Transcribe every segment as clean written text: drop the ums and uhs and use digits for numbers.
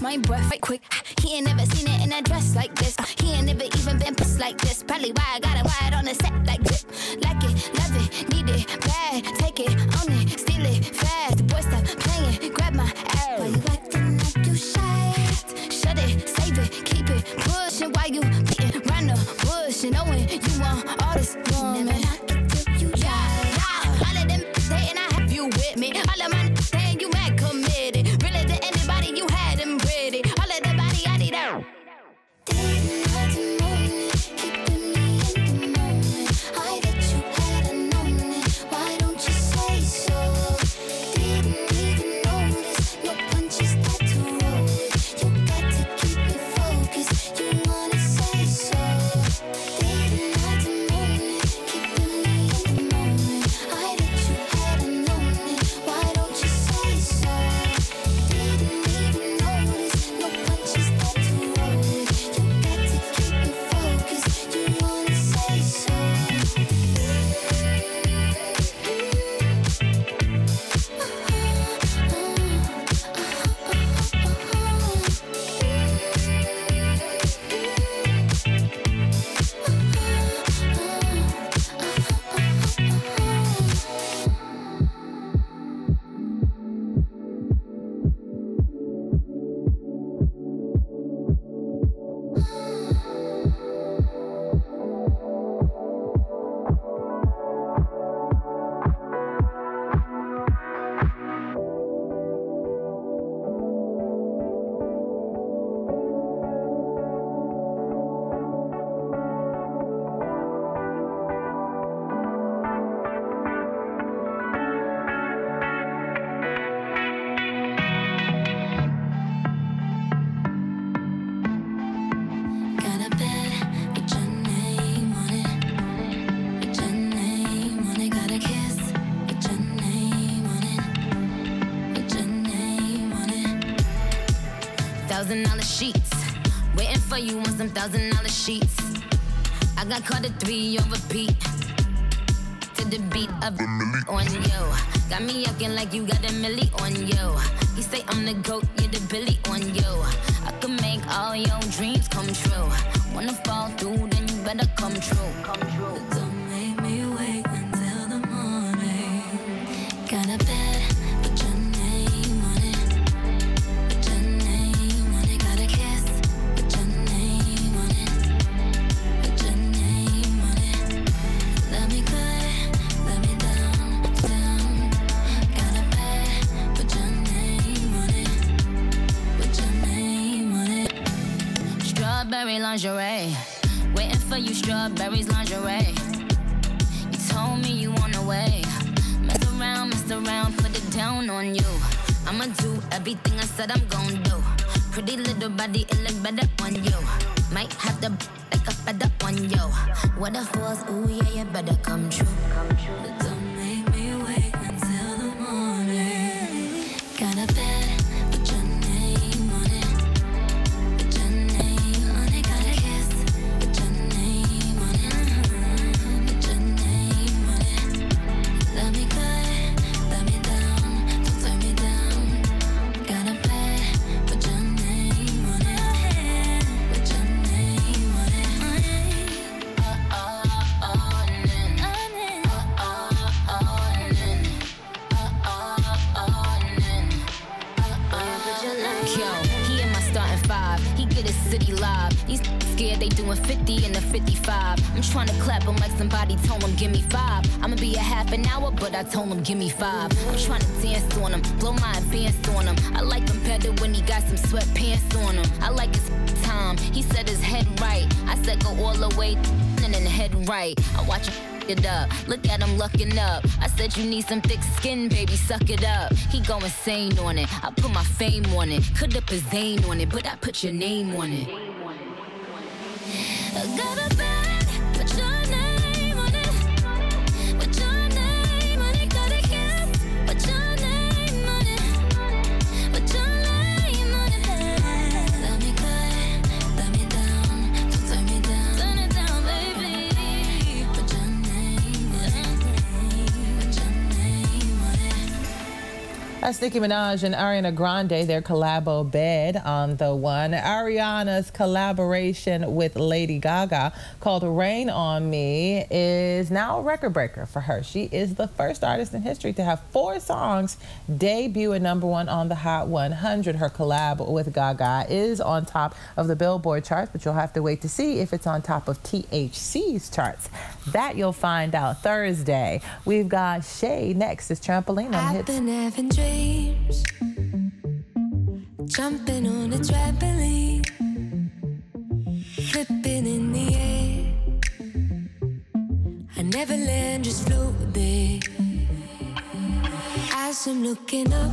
my breath right quick. He ain't never seen it in a dress like this. He ain't never even been pissed like this. Probably why I got it wired on the set like drip. Like it, love it, need it, bad. Take it, own it, steal it, fast. The boy stop playing, grab my ass. Why you acting like you shy? Shut it, save it, keep it pushing. Why you beating round the bush and knowing you want all this woman? Never knock it till you try. All of them saying I have you with me. All of my saying you mad committed. Really to anybody you had them ready. All of the body I need out. Didn't have to moan it, keeping me in the moment. I bet you had known it. Why don't you say so? Didn't even notice no punches that to roll it. You got to keep it focused. You wanna say so? Didn't have to moan it, keeping me in the moment. I bet you had known it. Why don't you say so? Didn't even notice no punches that to roll it. You got to keep it focused. You wanna say so? Got a bed with your name on it. With your name on it. Got a kiss with your name on it. With your name on it. $1,000 sheets. Waiting for you on some $1,000 sheets. I got caught at 3 on repeat. To the beat of the milli on you. Got me acting like you got a milli on you. You say I'm the GOAT, you're the Billy on you. I can make all your dreams come true. Wanna fall through, then you better come true. Don't make me wait until the morning. Got a bed with your name on it. With your name on it. Got a kiss with your name on it. With your name on it. Let me good, let me down, down. Got a bed with your name on it. With your name on it. Strawberry lingerie. Waiting for you, strawberries lingerie. You told me you on the way. Mess around, put it down on you. I'ma do everything I said I'm gon' do. Pretty little body, it look better on you. Might have to like a feather on you. What if it was, ooh yeah, you better come true. But don't make me wait until the morning. Got a bed with your name on it. With your name on it. Got a kiss with your name on it. With your name on it. Let me good, let me down, don't turn me down. Got a bed with your name on it. With your name on it. Yo, he in my starting 5. He get his city live. These scared they doing 50 in the 55. I'm trying to clap him like somebody told him give me 5. I'ma be a half an hour, but I told him give me 5. I'm trying to dance on him, blow my advance on him. I like him better when he got some sweatpants on him. I like his time. He said his head right. I said go all the way and then head right. I watch him it up. Look at him looking up. I said you need some thick skin, baby, suck it up. He go insane on it. I put my fame on it. Could have put Zane on it, but I put your name on it. I got a bag, put your name on it. Put your name on it. Got a kiss, put your name on it. Put your name on it. Let me good, let me down, don't turn me down. Turn it down, baby. Put your name on it. Put your name on it. That's Nicki Minaj and Ariana Grande, their collabo Bed on the one. Ariana's collaboration with Lady Gaga called Rain on Me is now a record breaker for her. She is the first artist in history to have 4 songs debut at #1 on the Hot 100. Her collab with Gaga is on top of the Billboard charts, but you'll have to wait to see if it's on top of THC's charts. That you'll find out Thursday. We've got Shay next. It's Trampoline on Hits. I've been having dreams, jumping on a trampoline, flipping in the air. I never land, just float there. As I'm looking up,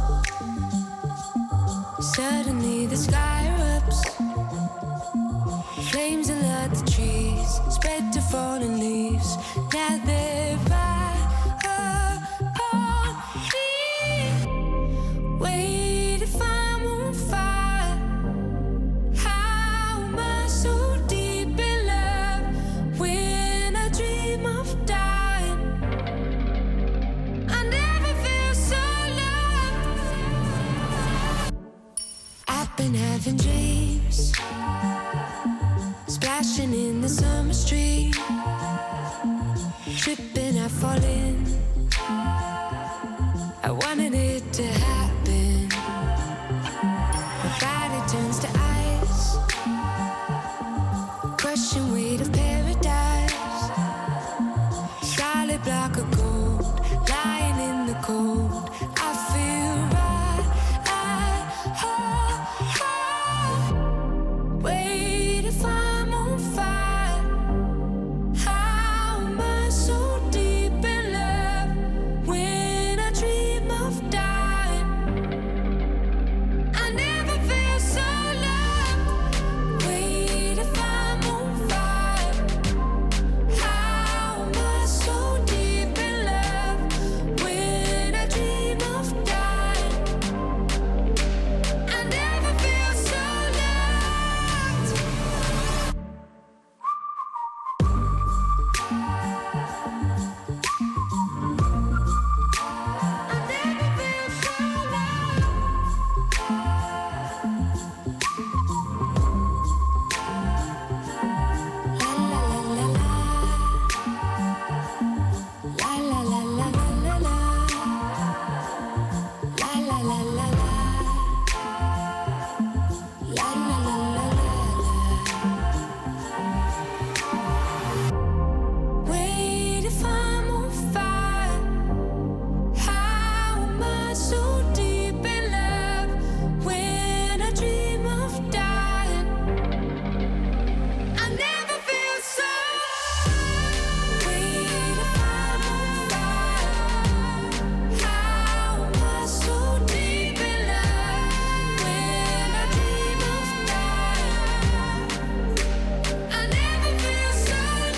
suddenly the sky erupts. Flames alert the trees, spread to fallen leaves. Now they're right upon me. Wait, if I'm on fire, how am I so deep in love when I dream of dying? I never feel so loved. I've been having dreams, splashing in the summer street, tripping, I fall in. I wanted it to happen. My body turns to ice, crushing weight of paradise. Solid block of gold, lying in the cold. I feel right. Wait, if I'm on fire, how am I so deep in love when I dream of dying? I never feel so loved. Wait, if I'm on fire, how am I so deep in love when I dream of dying? I never feel so loved. Wait, if I'm on fire, how am I so deep in love when I dream of dying? I never feel so. Wait, if I'm on fire, how am I so deep in love when I dream of dying? I never feel so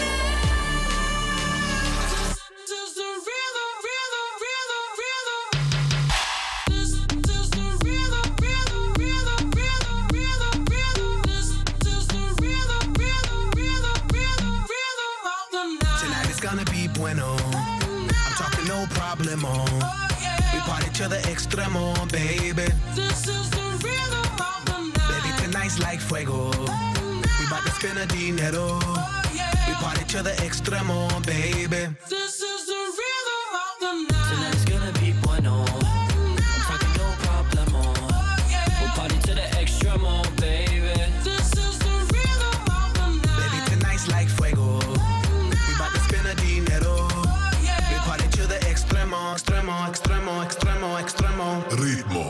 Tonight is gonna be bueno. I'm talking no problemo. We party to the extremo, baby. Baby, tonight's like fuego. We bout to spend a dinero. We party to the extremo, baby. Tonight's gonna be bueno. I'm talking no problemo. We'll party to the extremo, baby. Baby, tonight's like fuego. We bout to spend a dinero. We party to the extremo, extremo, extremo, extremo, extremo. Ritmo.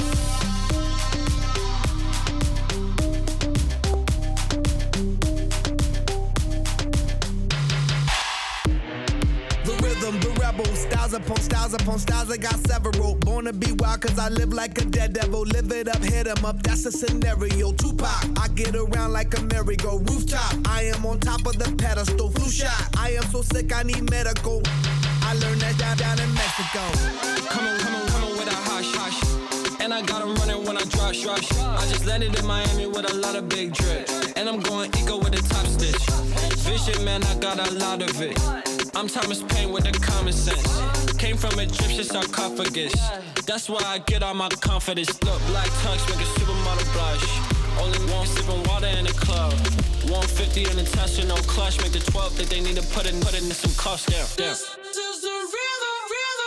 The rhythm, the rebel, styles upon styles upon styles, I got several. Born to be wild cause I live like a dead devil. Live it up, hit 'em up, that's a scenario. Tupac, I get around like a merry-go. Rooftop, I am on top of the pedestal. Flu shot, I am so sick I need medical. I learned that down in Mexico. Come on with a hush, hush. And I got 'em running when I rush. I just landed in Miami with a lot of big drip. And I'm going eco with a top stitch. Vision, man, I got a lot of it. I'm Thomas Paine with the common sense. Came from Egyptian sarcophagus. That's why I get all my confidence. Look, black tux make a supermodel blush. Only one sipping water in the club. 150 in the Tesla, no clutch. Make the 12 that they need to put in some cuffs down. This is the rhythm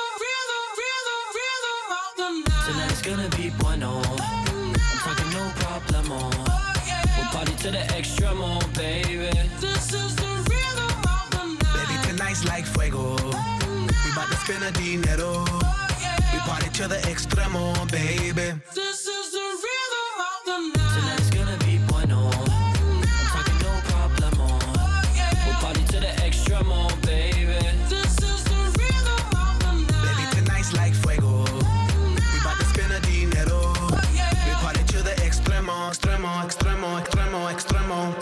of the night. Tonight's gonna be bueno. I'm talking no problemo. We'll party to the extremo, baby. This is the rhythm of the night. Baby, tonight's like fuego. We bout to spend a dinero. We party to the extremo, baby. This is the rhythm of the night. Tonight's gonna be bueno. I'm talking no problemo. We'll party to the extremo, baby. This is the rhythm of the night. Baby, tonight's like fuego. We bout to spend a dinero. We party to the extremo, extremo, extremo, extremo, extremo.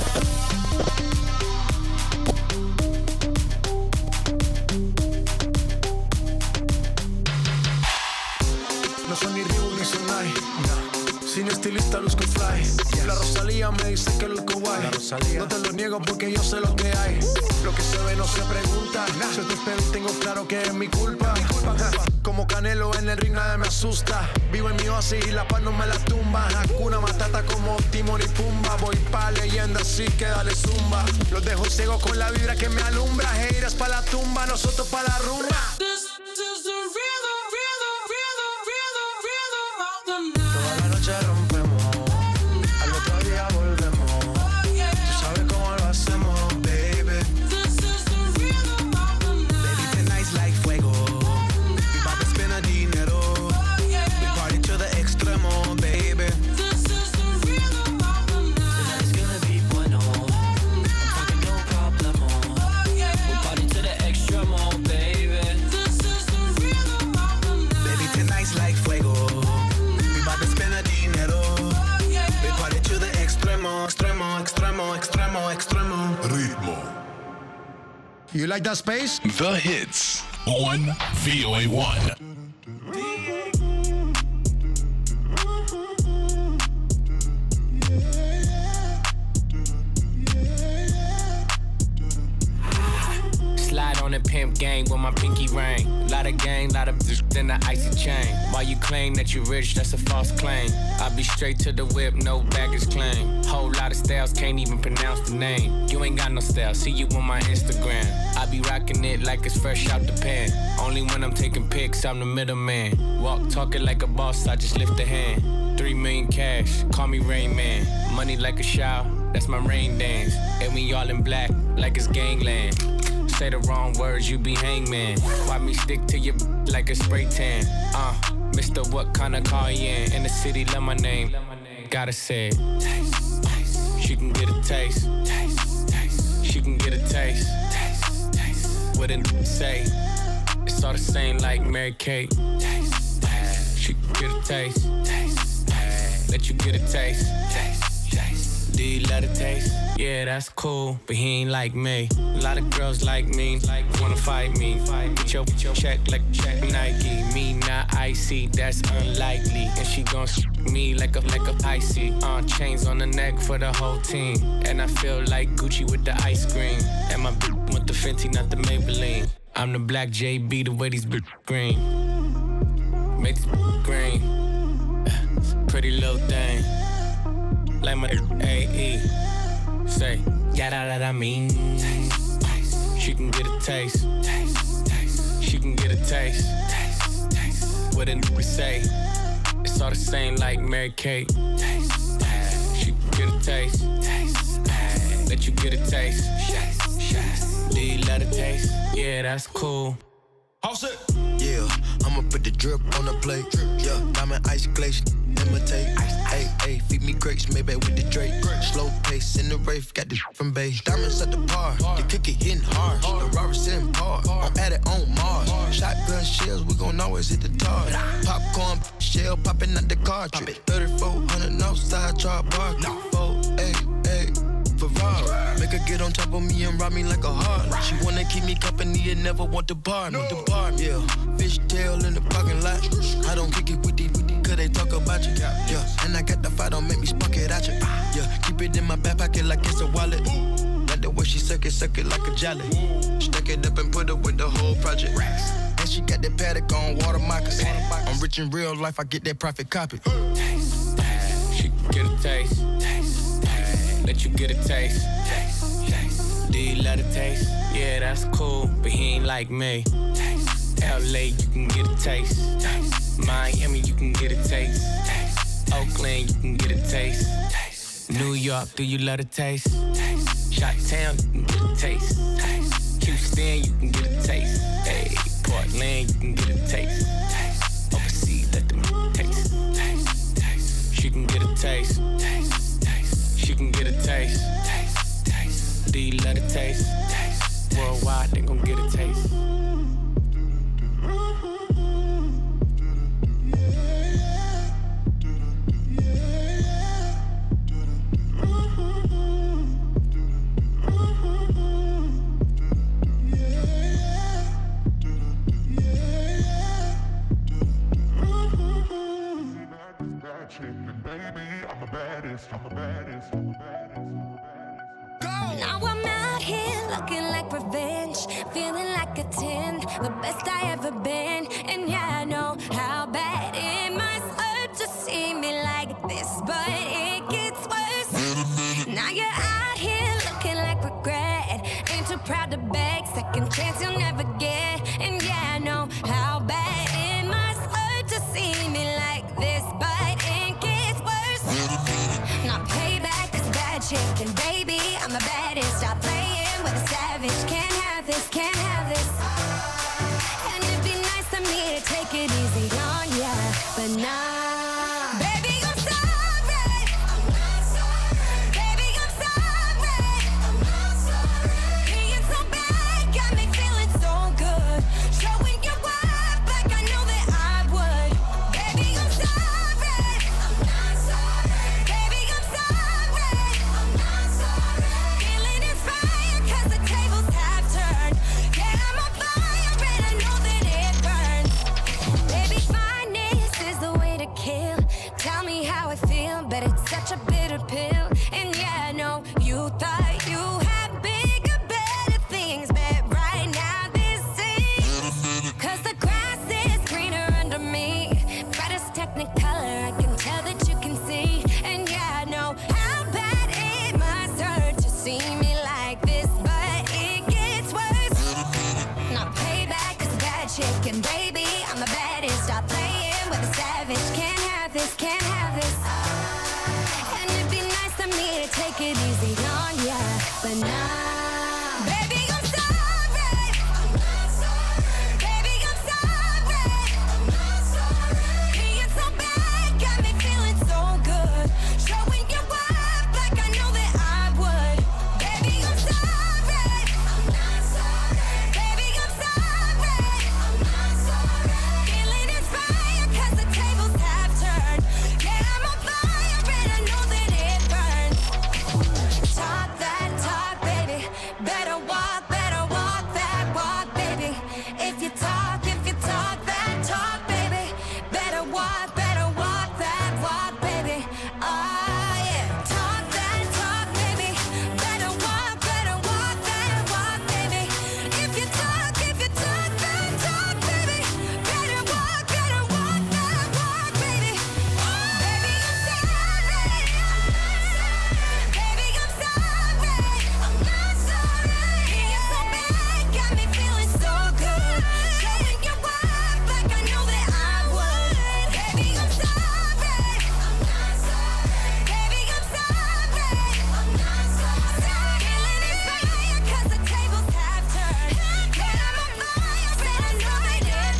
No soy ni Reebok ni Sonai, sin estilista luzco fly. La Rosalía me dice que luzco guay. No te lo niego porque yo sé lo que hay. Lo que se ve no se pregunta. Si te espero tengo claro que es mi culpa. Como Canelo en el ring nadie me asusta. Vivo en mi oasis y la paz no me la tumba. Hakuna Matata como Timon y Pumba. Voy pa' leyenda así que dale zumba. Los dejo ciegos con la vibra que me alumbra. Heiras pa' la tumba, nosotros pa' la rumba. This is the rhythm of the night. Toda la noche rompemos, al otro día volvemos. Tú sabes cómo lo hacemos, baby. This is the rhythm of the night. Baby, tonight's like fuego. We bout to spend a dinero. We party to the extremo, baby. This is the rhythm of the night. Tonight's gonna be bueno. I'm talking no problemo. We'll party to the extremo, baby. This is the rhythm of the night. Baby, tonight's like fuego. We bout to spend a dinero. We party to the extremo, extremo, extremo, extremo, extremo. Ritmo. You like that space? The hits on VOA1. Slide on the pimp gang with my pinky ring. Lot of gang, lot of in the icy chain. While you claim that you rich, that's a false claim. I be straight to the whip, no baggage claim. Whole lot of styles, can't even pronounce the name. You ain't got no style, see you on my Instagram. I be rocking it like it's fresh out the pan. Only when I'm taking pics, I'm the middleman. Walk talking like a boss, I just lift a hand. 3 million cash, call me Rain Man. Money like a shower, that's my rain dance. And we all in black, like it's gangland. Say the wrong words, you be hangman. Why me stick to your like a spray tan? Mr. What kind of car you in the city, love my name. Gotta say it. Taste, taste. She can get a taste. Taste, taste. She can get a taste. Taste, taste. What it say? It's all the same like Mary Kate. Taste, taste. She can get a taste. Taste, taste. Let you get a taste. Taste, taste. Do you let it taste? Yeah, that's cool, but he ain't like me. A lot of girls like me, wanna fight me. Get your check like check Nike. Me not icy, that's unlikely. And she gon' me like a icy. Chains on the neck for the whole team. And I feel like Gucci with the ice cream. And my with the Fenty, not the Maybelline. I'm the black JB, the way these green. Make this green. Pretty little thing. Like my AE. Say, yeah, that I mean. Taste, taste. She can get a taste. Taste, taste. She can get a taste. Taste, taste. What a say? It's all the same like Mary Kate. Taste, taste. She can get a taste. Taste, taste. Let you get a taste. Taste, taste. Do you let it taste? Yeah, that's cool. Yeah, I'ma put the drip on the plate. Yeah, diamond ice glacier, imitate. Hey, hey, feed me grapes, maybe with the Drake. Slow pace in the Wraith, got this from Bay. Diamonds at the bar, the cookie hitting hard. The Robert sitting par, I'm at it on Mars. Shotgun shells, we gon' always hit the tar. Popcorn shell popping out the cartridge. 3400 outside, try bar. 488 Ferrari. Make her get on top of me and rob me like a heart. She wanna keep me company and never want to bar me. Yeah, fish tail in the parking lot. I don't kick it with these, cause they talk about you. Yeah, and I got the fight, don't make me spark it at you. Yeah, keep it in my back pocket like it's a wallet. Like the way she suck it like a jelly. Stack it up and put it with the whole project. and she got that paddock on water moccasins. I'm rich in real life, I get that profit copy. Taste. She can get a taste. Let you get a taste. Do you love the taste? Yeah, that's cool, but he ain't like me. LA, you can get a taste. Miami, you can get a taste. Oakland, you can get a taste. New York, do you love the taste? Chi-Town, you can get a taste. Houston, you can get a taste. Hey, Portland, you can get a taste. Overseas, let them taste. She can get a taste. She can get a taste. Do you love the taste? Worldwide, they gon' get a taste. Now I'm out here looking like revenge, feeling like a 10, the best I ever been. And yeah, I know how bad it must hurt to see me like this, but it gets worse. Now you're out here looking like regret, ain't too proud to beg, second chance you'll never get. And yeah, I know how bad it must hurt to see me like this, but it gets worse. Now payback is bad chicken, baby, I'm the baddest. Stop playing with a savage. Can't have this, can't have this. And it'd be nice of me to take it easy on ya, but nah. Baby, I'm sorry. I'm not sorry. Baby, I'm sorry. I'm not sorry. Being so bad got me feeling so good. Showing you up like I know that I would. Baby, I'm sorry. I'm not sorry. Baby, I'm sorry. I'm not sorry. Feeling inspired 'cause the tables have turned. Yeah, I'm on fire and I know that it burns. Baby, fineness is the way to kill. Tell me how I feel, but it's such a bitter pill. And yeah, I know you thought you had bigger, better things, but right now this is 'cause the grass is greener under me. Brightest technicolor, I can tell that you can see. And yeah, I know how bad it must hurt to see me like this, but it gets worse. Now payback is bad chicken, baby, I'm the baddest. Stop playing with a savage. Can't have this, can't have this. And it'd be nice of me to take it easy on ya, but nah. Baby, I'm sorry. I'm not sorry. Baby, I'm sorry. I'm not sorry. Being so bad got me feeling so good. Showing you up like I know that I would. Baby, I'm sorry. I'm not sorry. Baby, I'm sorry. I'm not sorry. Feeling inspired 'cause the tables have turned. Yeah, I'm on fire and I know that it burns. Talk that talk, baby. Better walk that walk, baby. If you talk that talk, baby. Better walk that walk, baby. Oh yeah. Talk that talk, baby. Better walk that walk, baby. If you talk that talk, baby. Better walk that walk, baby. Baby, I'm sorry. Baby, I'm sorry. I'm not sorry. Being so bad got me feeling so good. Showing you up like I know that I would. Baby, I'm sorry. I'm not sorry. Baby, I'm sorry. I'm not sorry. Feeling inspired 'cause the tables have turned. Yeah, I'm on fire and I know that it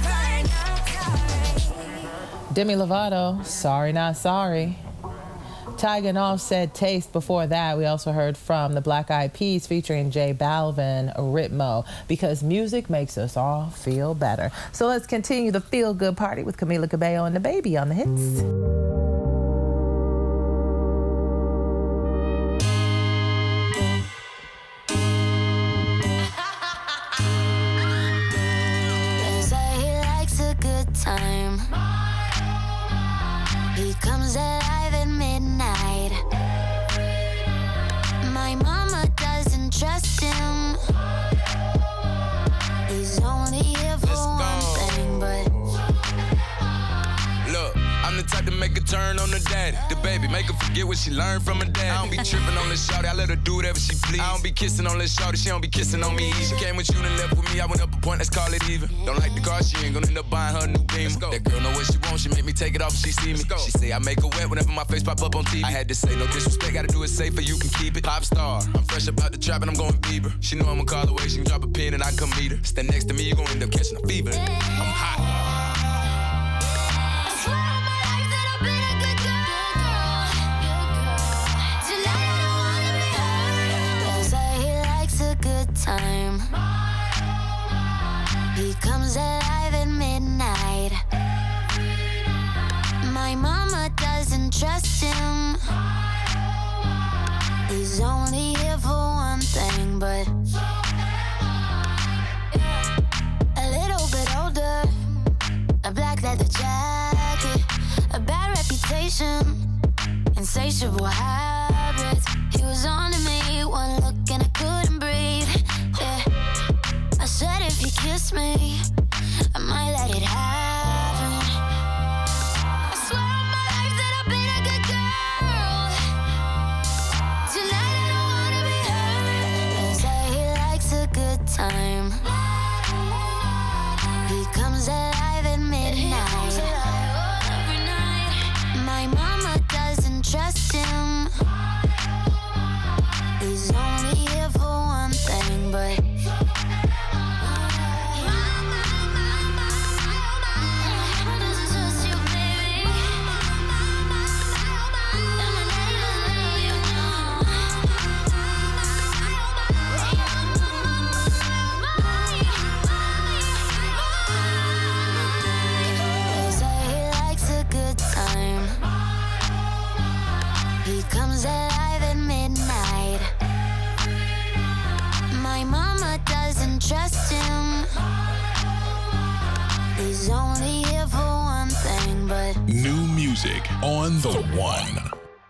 burns. Demi Lovato, Sorry Not Sorry. Tyga and Offset, Taste. Before that, we also heard from the Black Eyed Peas featuring J Balvin, Ritmo, because music makes us all feel better. So let's continue the Feel Good Party with Camila Cabello and the Baby on the hits. They say he likes a good time. He comes alive at midnight. My mama doesn't trust him. He's only here for one thing. turn on the daddy. The baby, make her forget what she learned from her dad. I don't be tripping on this shawty, I let her do whatever she please. I don't be kissing on this shawty, she don't be kissing on me. She came with you and left with me, I went up a point, let's call it even. Don't like the car, she ain't gonna end up buying her a new Beamer. That girl know what she wants, she make me take it off if she see me. She say I make her wet whenever my face pop up on TV. I had to say no disrespect, gotta do it safer, you can keep it. Pop star, I'm fresh about the trap and I'm going Bieber. She know I'ma call away, she can drop a pin and I come meet her. Stand next to me, you gon' end up catching a fever. I'm hot. Time. He comes alive at midnight. My mama doesn't trust him. He's only here for one thing, but a little bit older, a black leather jacket, a bad reputation, insatiable habits. He was on to me, one look and I couldn't breathe. Yeah. I said if you kiss me, I might let it happen. I swear on my life that I've been a good girl. Tonight I don't wanna be hurt. They say he likes a good time. He comes alive at midnight. Every night. My mama doesn't trust him. He's only here for one thing, but they say he likes a good time. He comes alive at midnight. My mama doesn't trust him. He's only here for one thing, but New music on the one.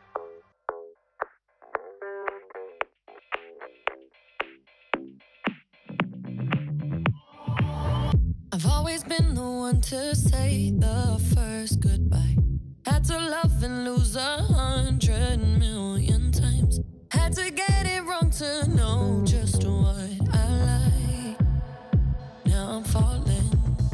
I've always been the one to say the first goodbye. Had to love and lose 100 million times. Had to get it wrong to know just what I like. Now I'm falling.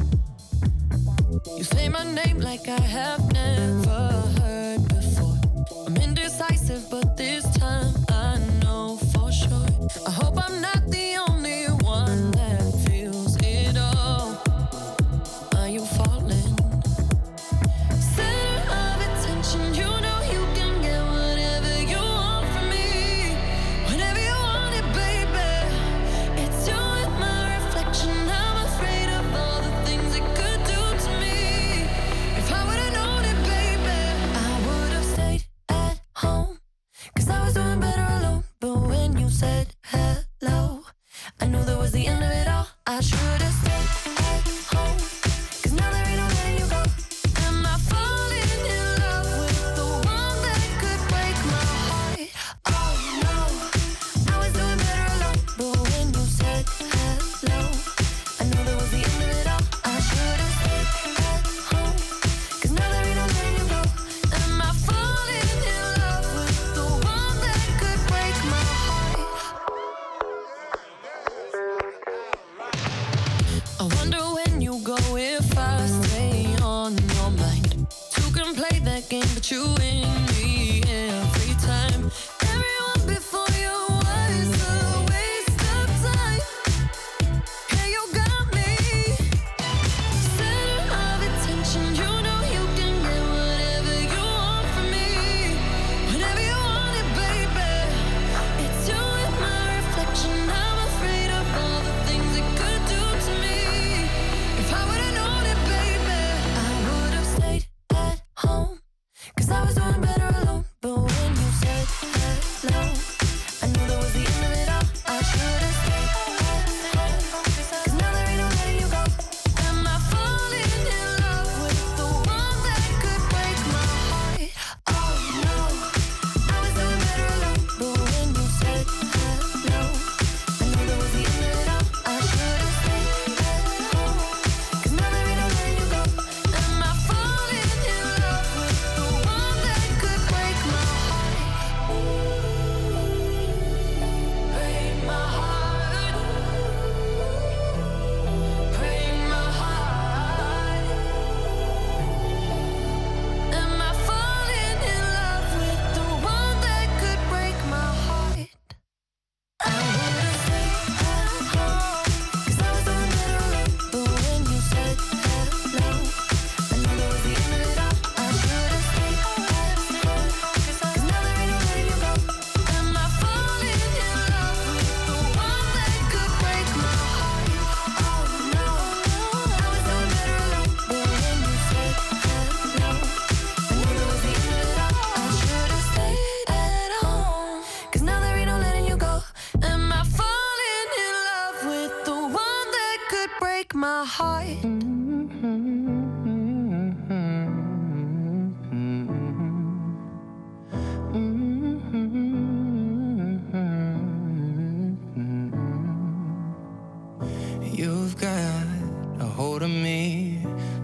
You say my name like I have never heard before. I'm indecisive, but this time I know for sure. I hope I'm not the only one that feels it all. Are you falling? Center of attention, you know you can get whatever you want from me. Whenever you want it, baby. It's you and my reflection. I'm afraid of all the things it could do to me. If I would've known it, baby, I would've stayed at home. 'Cause I was doing better alone. But when you said hello, I knew that was the end of it all. I should've stayed at home. 'Cause now there ain't no letting you go. Am I falling in love with the one that could break my heart? Oh no, I was doing better alone. But when you said hello, I knew that was the end of it all. I should've stayed at home. 'Cause now there ain't no letting you go. Am I falling in love with the one that could break my heart? I wonder when you go if I stay on your mind. Two can play that game, but you win me every time. Everyone before you was a waste of time. Yeah, you got me. Center of attention, you know you can get whatever you want from me. Whenever you want it, baby. It's you and my reflection. I'm afraid of all the things it could do to me. If I would've known it, baby, I would've stayed at home. 'Cause I was doing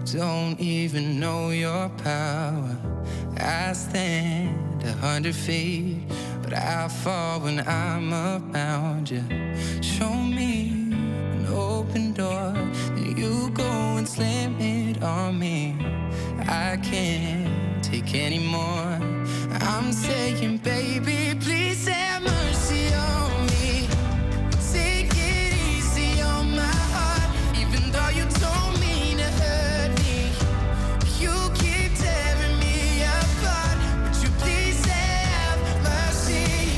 don't even know your power. I stand 100 feet, but I fall when I'm around you. Show me an open door, then you go and slam it on me. I can't take any more. I'm saying, baby, please have mercy on me. Take it easy on my heart, even though you told me to hurt me. You keep tearing me apart. Would you please have mercy,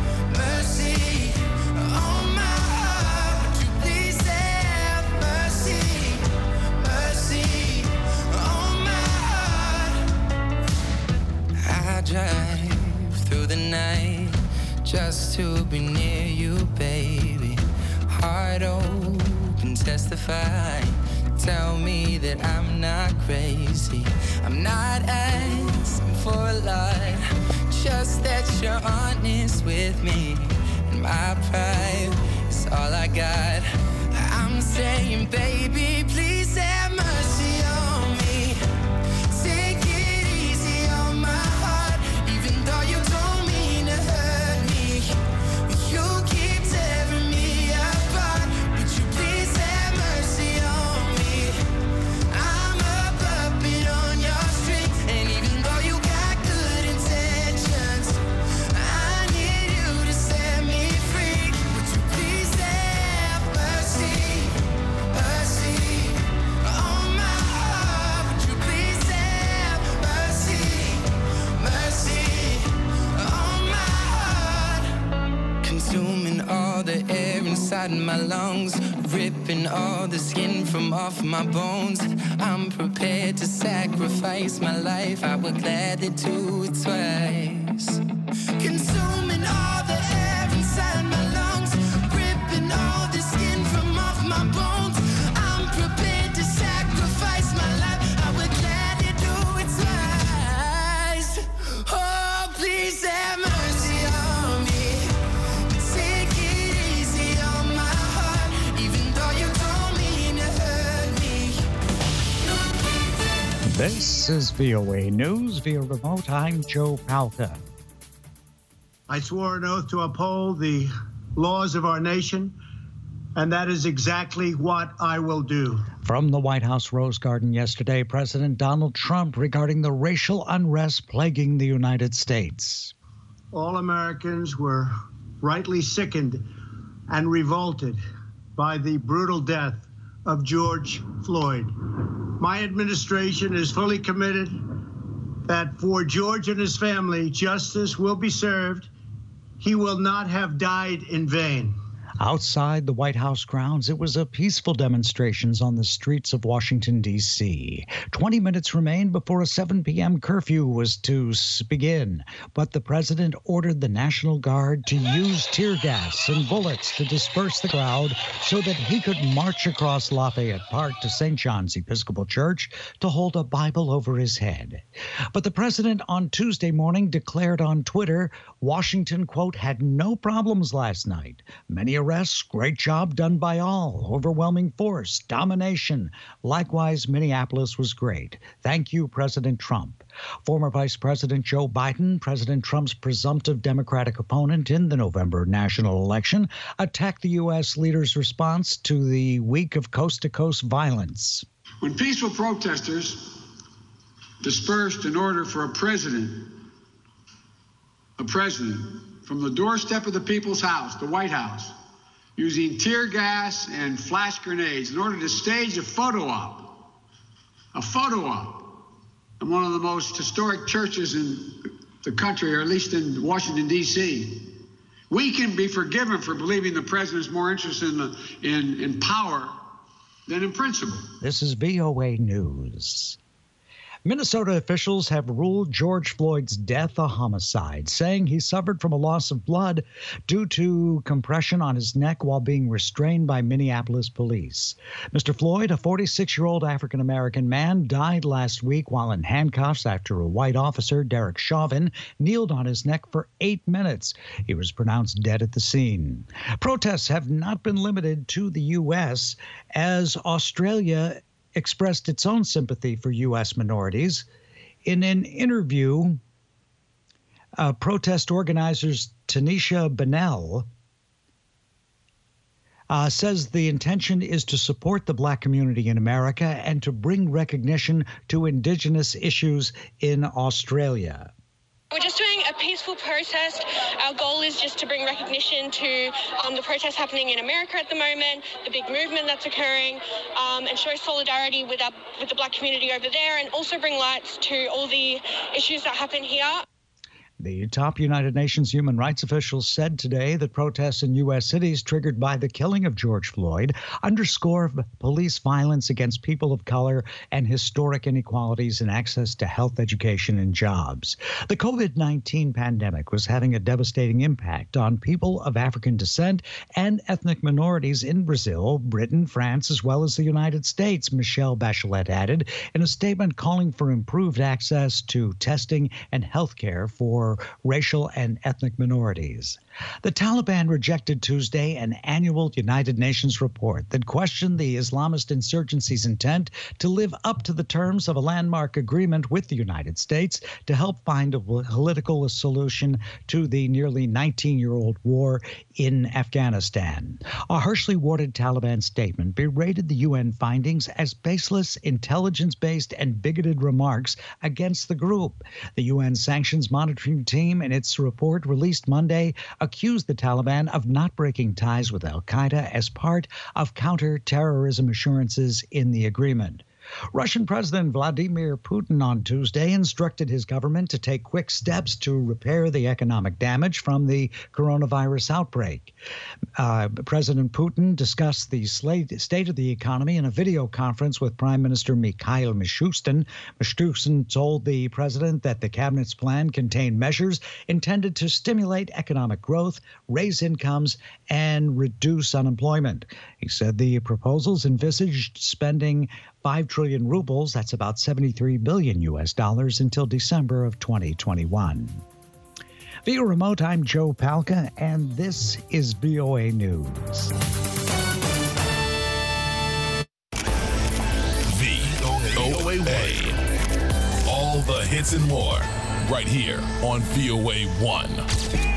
mercy on my heart? Would you please have mercy, mercy on my heart? I drive through the night just to be near you, baby. Heart open, testify. Tell me that I'm not crazy. I'm not asking for a lot, just that you're honest with me. And my pride is all I got. I'm saying, baby, please have mercy on me. Take it easy on my heart, even though you don't mean to hurt me. You keep tearing me apart. Would you please have mercy on me? I'm a puppet on your string, and even though you got good intentions, I need you to set me free. Would you please have mercy, mercy on my heart? Would you please have mercy, mercy on my heart? Consuming all the air inside my lungs, ripping all the skin from off my bones. I'm prepared to sacrifice my life. I would gladly do it twice. Consuming all the air inside my lungs, ripping all the skin from off my bones. I'm prepared to sacrifice my life. I would gladly do it twice. Oh, please have mercy on me. Take it easy on my heart, even though you don't mean to hurt me. This is VOA News via remote. I'm Joe Palca. I swore an oath to uphold the laws of our nation, and that is exactly what I will do. From the White House Rose Garden yesterday, President Donald Trump regarding the racial unrest plaguing the United States. All Americans were rightly sickened and revolted by the brutal death of George Floyd. My administration is fully committed that for George and his family, justice will be served. He will not have died in vain. Outside the White House grounds, it was a peaceful demonstrations on the streets of Washington, D.C. 20 minutes remained before a 7 p.m. curfew was to begin, but the president ordered the National Guard to use tear gas and bullets to disperse the crowd so that he could march across Lafayette Park to St. John's Episcopal Church to hold a Bible over his head. But the president on Tuesday morning declared on Twitter, Washington, quote, had no problems last night. Many arrests, great job done by all, overwhelming force, domination. Likewise, Minneapolis was great. Thank you, President Trump. Former Vice President Joe Biden, President Trump's presumptive Democratic opponent in the November national election, attacked the U.S. leader's response to the week of coast-to-coast violence. When peaceful protesters dispersed in order for a president from the doorstep of the people's house, the White House, using tear gas and flash grenades in order to stage a photo op in one of the most historic churches in the country, or at least in Washington, D.C. We can be forgiven for believing the president is more interested in power than in principle. This is VOA News. Minnesota officials have ruled George Floyd's death a homicide, saying he suffered from a loss of blood due to compression on his neck while being restrained by Minneapolis police. Mr. Floyd, a 46-year-old African-American man, died last week while in handcuffs after a white officer, Derek Chauvin, kneeled on his neck for 8 minutes. He was pronounced dead at the scene. Protests have not been limited to the U.S. as Australia expressed its own sympathy for U.S. minorities. In an interview, protest organizers Tanisha Bennell says the intention is to support the Black community in America and to bring recognition to Indigenous issues in Australia. We're just doing a peaceful protest. Our goal is just to bring recognition to the protests happening in America at the moment, the big movement that's occurring, and show solidarity with the Black community over there, and also bring light to all the issues that happen here. The top United Nations human rights officials said today that protests in U.S. cities triggered by the killing of George Floyd underscore police violence against people of color and historic inequalities in access to health, education, and jobs. The COVID-19 pandemic was having a devastating impact on people of African descent and ethnic minorities in Brazil, Britain, France, as well as the United States, Michelle Bachelet added in a statement calling for improved access to testing and health care for racial and ethnic minorities. The Taliban rejected Tuesday an annual United Nations report that questioned the Islamist insurgency's intent to live up to the terms of a landmark agreement with the United States to help find a political solution to the nearly 19-year-old war in Afghanistan. A harshly worded Taliban statement berated the UN findings as baseless, intelligence-based, and bigoted remarks against the group. The UN sanctions monitoring team in its report released Monday accused the Taliban of not breaking ties with al-Qaeda as part of counter-terrorism assurances in the agreement. Russian President Vladimir Putin on Tuesday instructed his government to take quick steps to repair the economic damage from the coronavirus outbreak. President Putin discussed the state of the economy in a video conference with Prime Minister Mikhail Mishustin. Mishustin told the president that the cabinet's plan contained measures intended to stimulate economic growth, raise incomes, and reduce unemployment. He said the proposals envisaged spending 5 trillion rubles, that's about $73 billion until December of 2021. Via remote, I'm Joe Palca, and this is VOA News. VOA. All the hits and more, right here on VOA 1.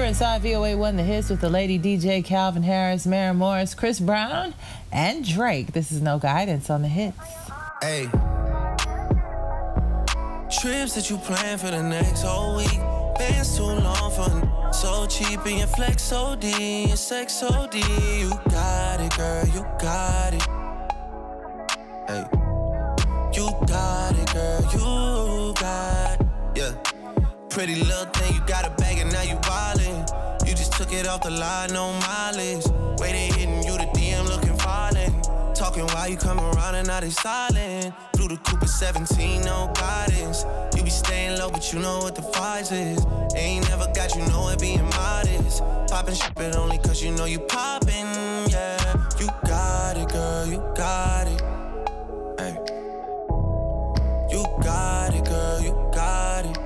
You're inside VOA1 The Hits with the lady DJ, Calvin Harris, Maren Morris, Chris Brown, and Drake. This is No Guidance on The Hits. Hey. Trips that you plan for the next whole week. Bands too long for so cheap and your flex OD, your sex OD. You got it, girl, you got it. Hey. You got it, girl, you got it. Yeah. Pretty little thing, you got a bag and now you wildin'. You just took it off the line, no mileage. Way they hitting you, the DM looking violent. Talking while you come around and now they silent. Blew the coupe at 17, no guidance. You be staying low, but you know what the price is. Ain't never got you know it being modest. Poppin' shit, but only cause you know you poppin', yeah. You got it, girl, you got it. Hey. You got it, girl, you got it.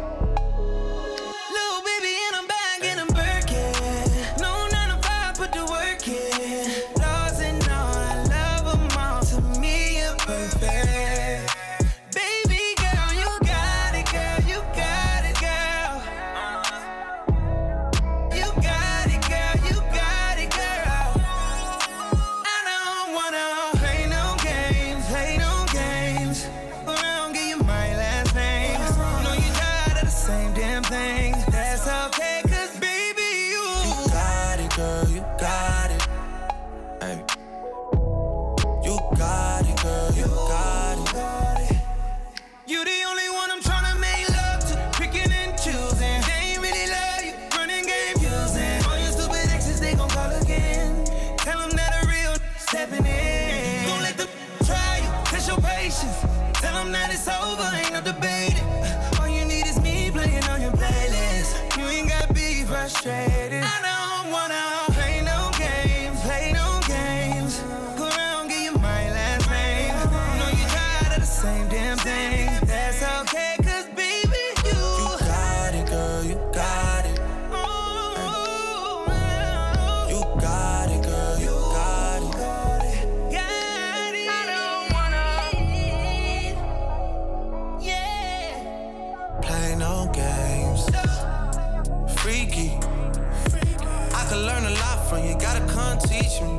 Frustrated. I don't wanna play no games, play no games. Go around, give you my last name. Know you tired of the same damn thing. That's okay, cause baby, you got it, girl, you got it. You got it, girl, you got it. Got it. I don't wanna, yeah, play no games. Freaky. I could learn a lot from you, gotta come teach me.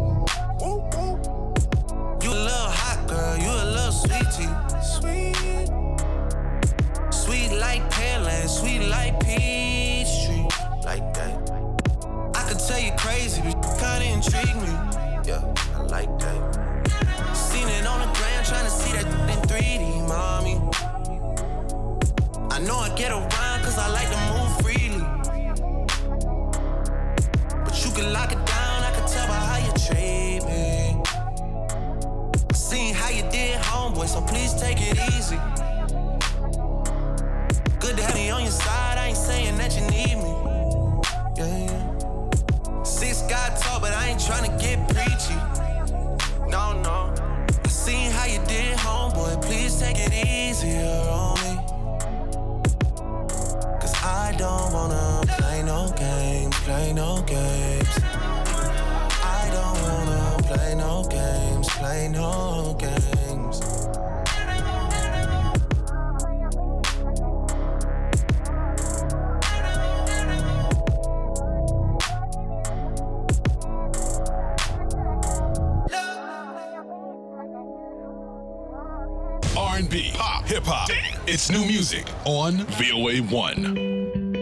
You a little hot girl, you a little sweetie. Sweet. Sweet like Pearland, sweet like Peachtree. Like that. I could tell you crazy, but you kinda intrigue me. Yeah, I like that. Seen it on the gram, trying to see that in 3D, mommy. I know I get around cause I like to move freely. You can lock it down, I can tell by how you treat me. Seen how you did, homeboy, so please take it easy. Good to have me on your side, I ain't saying that you need me. Yeah. 6 got tall, but I ain't tryna get preachy. No, no. I seen how you did, homeboy, please take it easier on me. Cause I don't wanna play no games, play no games. I don't wanna play no games, play no games. R&B, pop, hip-hop, it's new music on VOA1.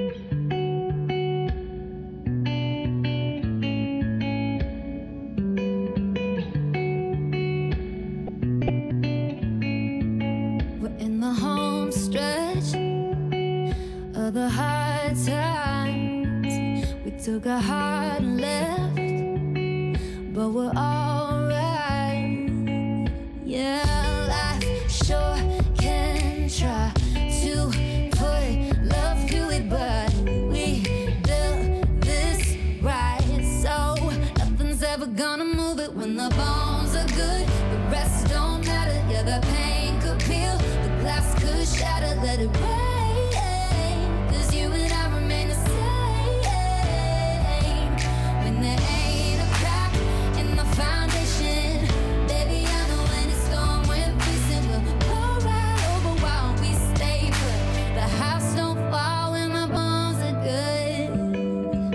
Took a hard left, but we're alright. Yeah, life sure can try to put love to it, but we built this right, so nothing's ever gonna move it. When the bones are good, the rest don't matter. Yeah, the pain could peel, the glass could shatter. Let it rain, 'cause you and I remain the same. Foundation, baby, I know when it's gone, we're facing. We'll go right over while we stay put. The house don't fall when my bones are good.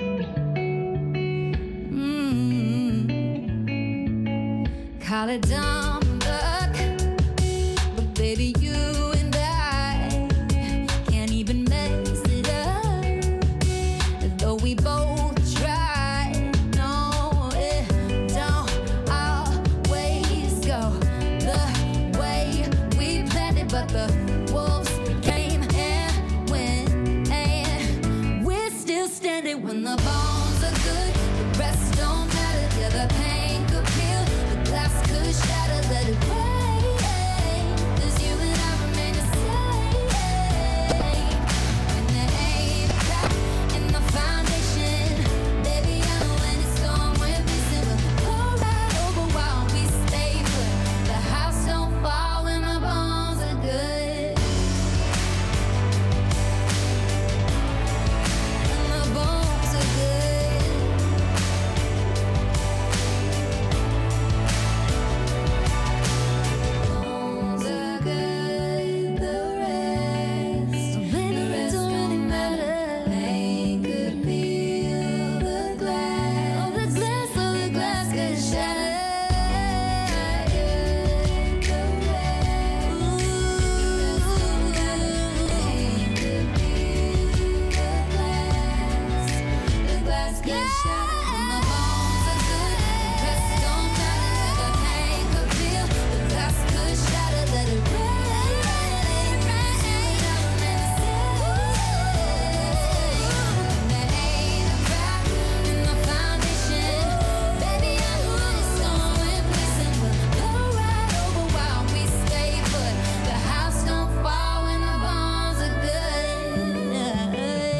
call it dumb luck, but baby, you and I can't even mess it up. Though we both try, no, it don't always go the way we planned it, but the wolves came and went, and we're still standing when the bones are good. The rest don't matter. Yeah, the pain could peel, the glass could shatter, let it rain. 'Cause you and I remain the same. And there ain't a crack in the foundation. Baby, I know when it's storm, we're missing. We'll pour right over while we stay put. The house don't fall when the bones are good. And the bones are good. Bones are good, the rest don't really matter. Pain could peel the glass, the glass could shatter. The glass could shatter. When the bones are good, the rest don't matter. The pain could peel, the glass could shatter. Let it rain, there ain't a crack in the foundation. Baby, I know it's storm, we're missing. We'll go right over while we stay put. The house don't fall when the bones are good.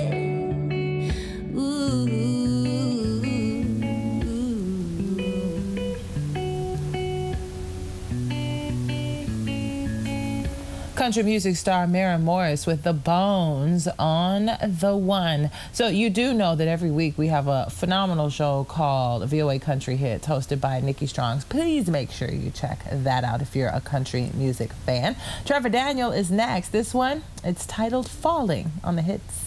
Country music star Maren Morris with The Bones on The One. So you do know that every week we have a phenomenal show called VOA Country Hits hosted by Nikki Strong. Please make sure you check that out if you're a country music fan. Trevor Daniel is next. This one, it's titled Falling on the Hits.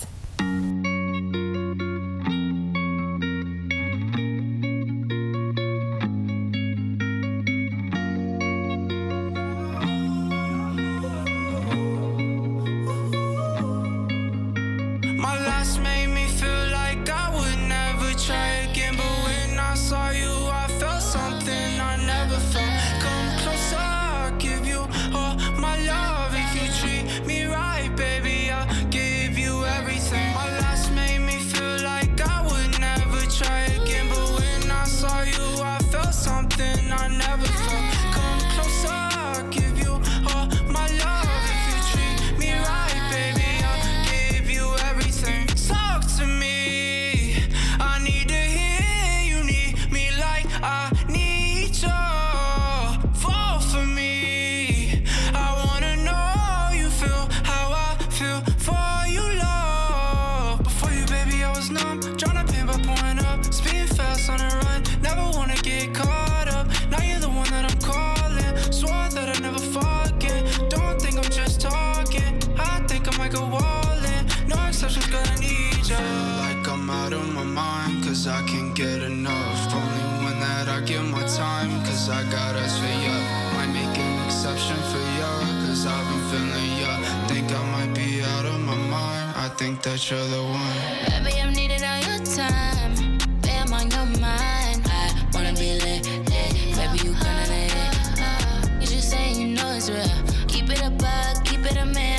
My last made me feel like I would never try again, but when I saw you, I felt something I never felt. Come closer, I'll give you all my love. If you treat me right, baby, I'll give you everything. My last made me feel like I would never try again, but when I saw you, I felt something I never felt. Come closer, I'll give you all my love. If you treat me right, baby, I'll give you everything. Talk to me, I need to hear you need me like I need you. Fall for me, I wanna know you feel how I feel for you, love. Before you, baby, I was numb, tryna pin by pouring up, speeding fast on the run, never wanna get caught up. Now you're the one that I'm calling, swore that I'd never forget. Don't think I'm just talking, I think I might go all in. No exceptions, girl, I need you. Like I'm out of my mind, cause I can't get enough. Only when that I give my time, cause I got us for ya. Might make an exception for ya, cause I've been feeling ya. Think I might be out of my mind, I think that you're the one. Baby, I'm needing all your time. Baby, I'm on your mind. I wanna be lit, lit. Baby, you gonna lit. You just say you know it's real. Keep it a buck, keep it a meal.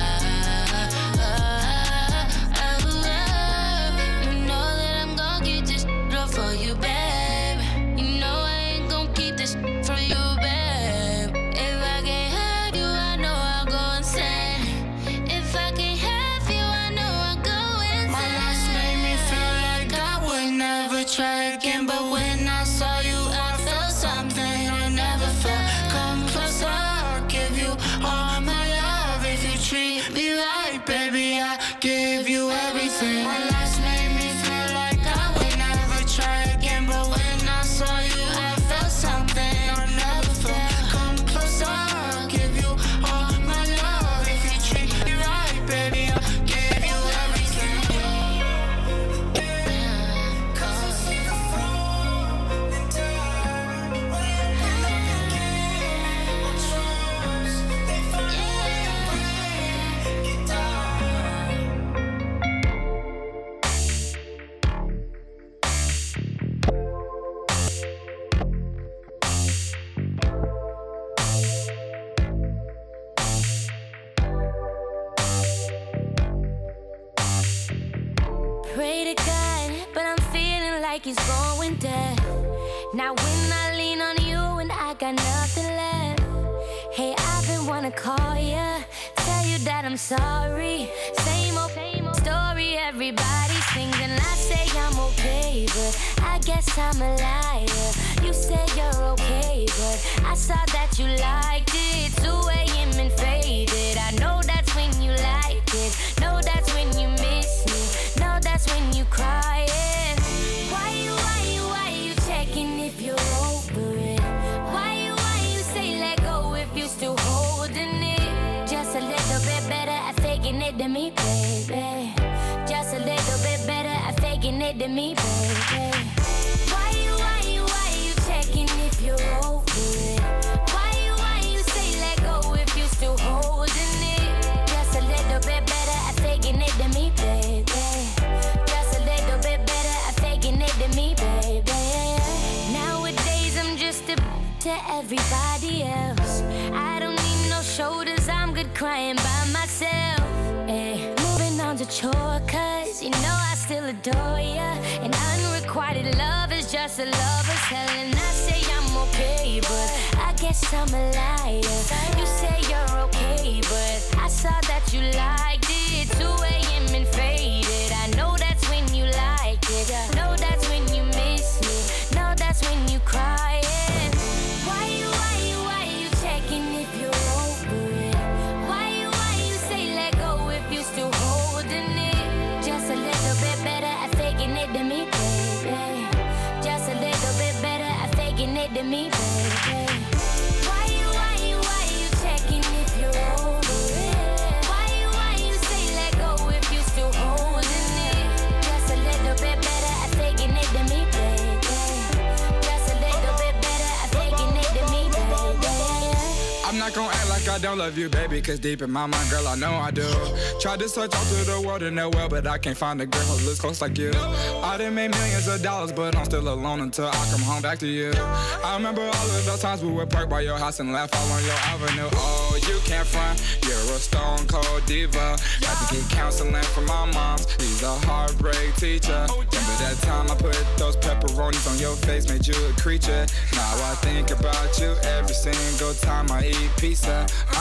You know that I'm gon' get this up for you, babe. You know I ain't gon' keep this for you, babe. If I can't have you, I know I'll go insane. If I can't have you, I know I'll go insane. My last made me feel like I would never try again, but when I saw you, I felt something I never felt. Come closer, I'll give you Now when I lean on you and I got nothing left, hey, I've been wanna call ya, tell you that I'm sorry. Same old story, everybody sings and I say I'm okay, but I guess I'm a liar. You say you're okay, but I saw that you liked it. 2 a.m. and faded. I know that's when you like it. Know that's when you miss me. Know that's when you crying. Why you checking if you're over it? Why you say let go if you still holding it? Just a little bit better at faking it than me, baby. Just a little bit better at faking it than me, baby. Why you checking if you're over it? Why you say let go if you still holding it? Just a little bit better at faking it than me, baby. Just a little bit better at faking it than me, baby. Nowadays I'm just a to everybody else. I don't need no shoulders, I'm good crying by myself. Ay, moving on to chore, cause you know I still adore ya. And unrequited love is just a lover's hell. And I say I'm okay, but I guess I'm a liar. You say you're okay, but I saw that you liked it. 2 a.m. and faded. I know that's when you like it. Know that's when you miss me. Know that's when you crying. Why you checking if you're over it? Why you say let go if you still holding it? Just a little bit better at faking it than me, baby. Just a little bit better at faking it than me, baby. Why you checking if you're over it? Why you say let go if you still holding it? Just a little bit better at faking it than me, baby. Just a little bit better at faking it than me, baby. I'm not gonna act like I don't love you, baby, cause deep in my mind, girl, I know I do. Tried to search all through the world in that well, but I can't find a girl who looks close like you. I done made millions of dollars, but I'm still alone until I come home back to you. I remember all of those times we would park by your house and laugh all on your avenue. Oh, you can't front, you're a stone cold diva. Had to get counseling from my moms, he's a heartbreak teacher. Remember that time I put those pepperonis on your face, made you a creature. Now I think about you every single time I eat pizza.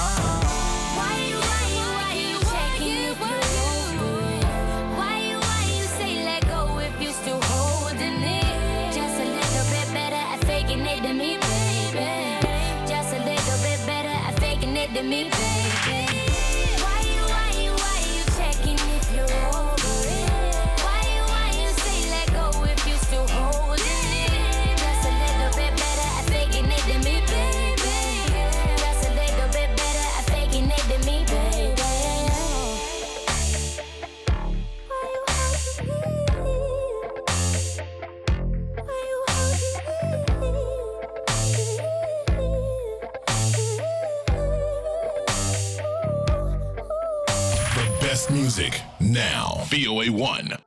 Why you checking if you're over it? Why you say let go if you still holding it? Just a little bit better at faking it than me, baby. Just a little bit better at faking it than me, baby. Why you checking if you're over it? Why you say let go if you still holding it? Just a little bit better at faking it than me, baby. Just a little bit better at faking it than me, baby. The best music now. VOA1.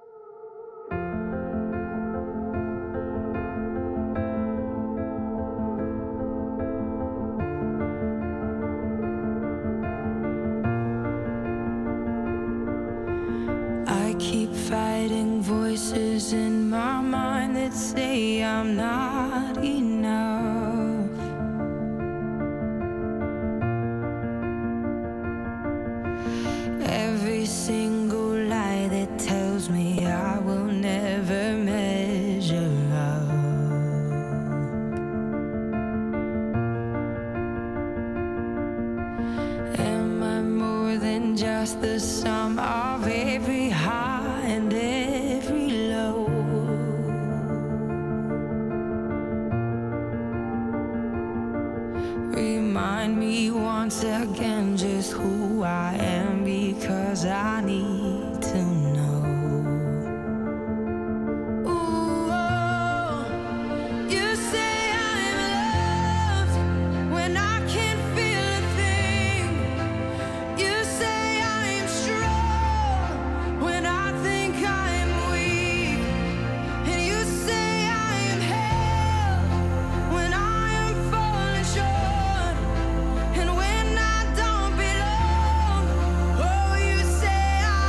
I keep fighting voices in my mind that say I'm not enough. Every single lie that tells me I will never measure up. Am I more than just the sum of every high and every low? Remind me once again just who I am, because I need to know. Ooh, oh, you say I'm loved when I can't feel a thing. You say I'm strong when I think I'm weak. And you say I am held when I am falling short. And when I don't belong, oh, you say I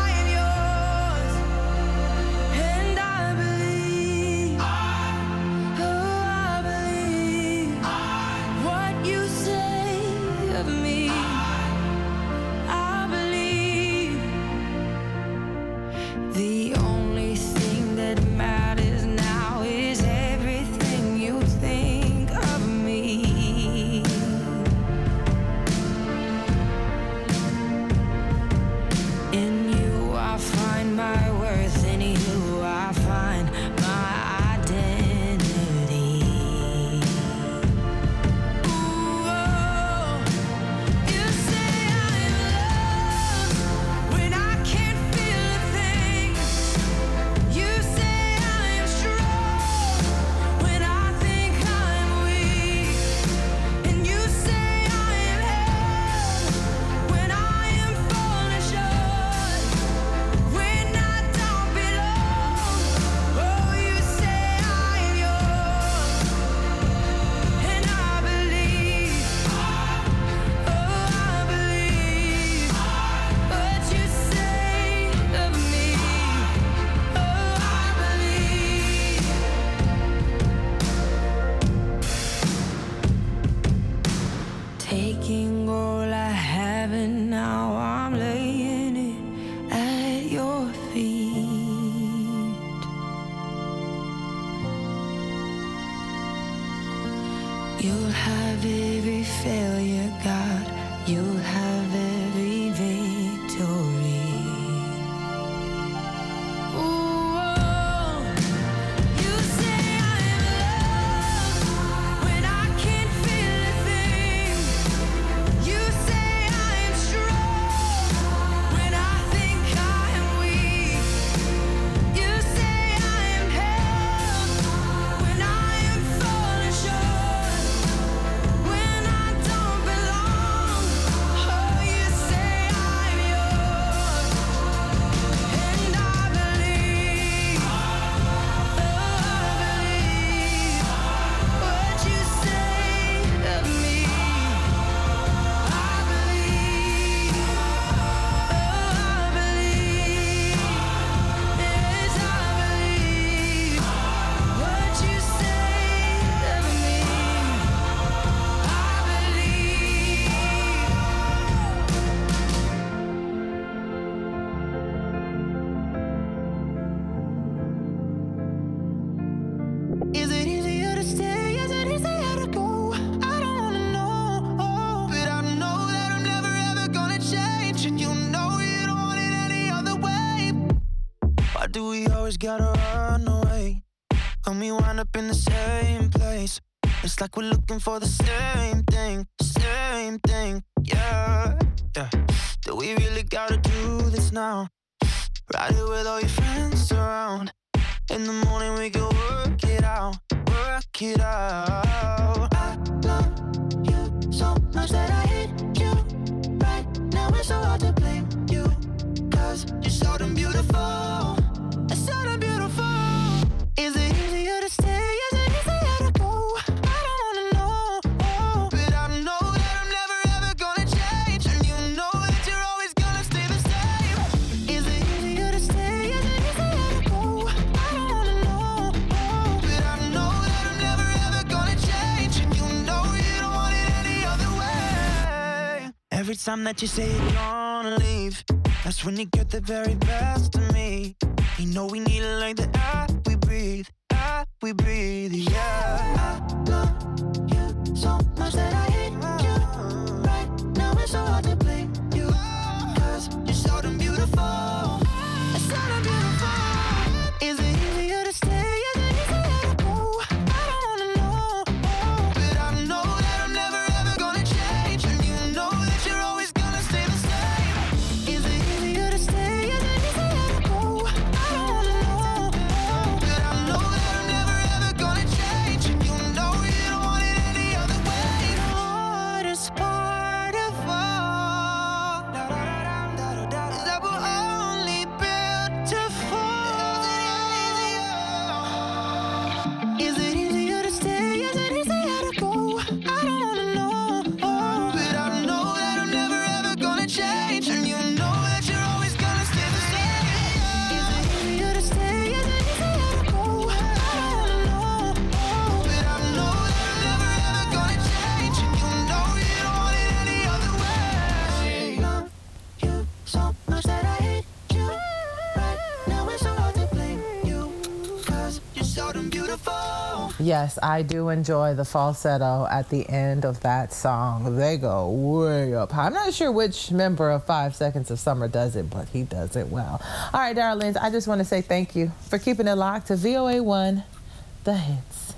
You'll have every failure, God. You'll have every victory. Gotta run away, and we wind up in the same place. It's like we're looking for the same thing, yeah. Do we really gotta do this now? Ride it with all your friends around. In the morning we can work it out, work it out. I love you so much that I hate you. Right now it's so hard to blame you, 'cause you're so damn beautiful. It's so damn beautiful. Is it easier to stay? Is it easier to go? I don't wanna know, but I know that I'm never ever gonna change, and you know that you're always gonna stay the same. Is it easier to stay? Is it easier to go? I don't wanna know, but I know that I'm never ever gonna change, and you know you don't want it any other way. Every time that you say you're gonna leave, that's when you get the very best of me. You know we need it like the air we breathe, yeah. I love you so much that I hate you. Right now it's so hard to blame you, 'cause you're so damn beautiful. It's so damn beautiful. Is it easier to stay? Is it easier to go? I don't wanna know, but I know that I'm never ever gonna change, and you know that you're always gonna stay the same. Is it easier to stay? Is it easier to go? I don't wanna know, but I know that I'm never ever gonna change, and you know you don't want it any other way. The hardest part of all is that we're only built to fall. Is it easier to stay? Is it easier to go? I don't wanna know, but I know that I'm never ever gonna change, and you know that you're always gonna stay the same. Is it easier to stay? Is it easier to go? I don't wanna know, but I know that I'm never ever gonna change, and you know you don't want it any other way. Love you so much that I hate you. Right now it's so hard to blame you, 'cause you're so damn beautiful. Yes, I do enjoy the falsetto at the end of that song. They go way up high. I'm not sure which member of 5 Seconds of Summer does it, but he does it well. All right, darlings, I just want to say thank you for keeping it locked to VOA1, The Hits.